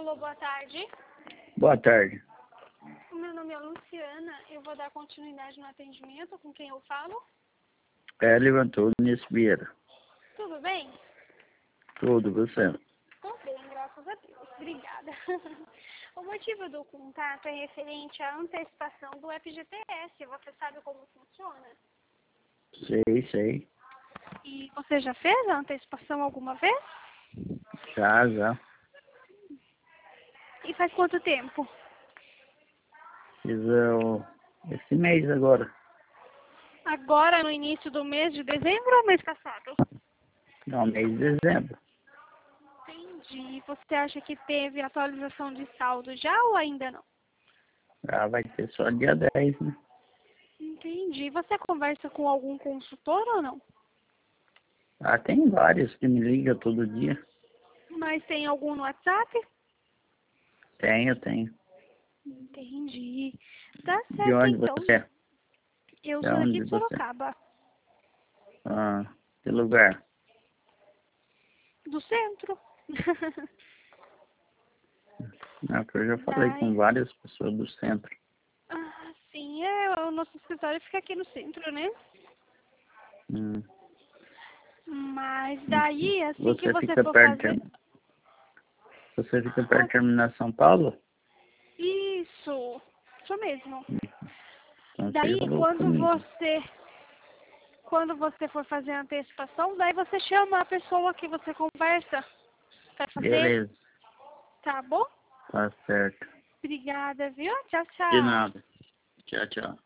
Alô, boa tarde. Boa tarde. O meu nome é Luciana. Eu vou dar continuidade no atendimento. Com quem eu falo? Hélio Antunes Vieira. Tudo bem? Tudo, você? Tô bem, graças a Deus. Obrigada. O motivo do contato é referente à antecipação do FGTS. Você sabe como funciona? Sei. E você já fez a antecipação alguma vez? Já. E faz quanto tempo? Fiz esse mês agora. Agora, no início do mês de dezembro ou mês passado? Não, mês de dezembro. Entendi. Você acha que teve atualização de saldo já ou ainda não? Ah, vai ser só dia 10, né? Entendi. Você conversa com algum consultor ou não? Ah, tem vários que me ligam todo dia. Mas tem algum no WhatsApp? Tenho. Entendi. Tá De certo, onde então. você é? Eu De sou daqui onde de você é? Sorocaba, Ah, que lugar? do centro. Não, que eu já falei com Daí... várias pessoas do centro. Ah, sim, o nosso escritório fica aqui no centro, né? Hum. Mas daí, assim que Você você fica for perto, fazer... você fica perto de terminar São Paulo? Isso mesmo. Então você Daí, falou comigo. quando você for fazer a antecipação, daí você chama a pessoa que você conversa para fazer, Beleza, tá bom? tá certo. Obrigada, viu? Tchau, De tchau. nada. Tchau.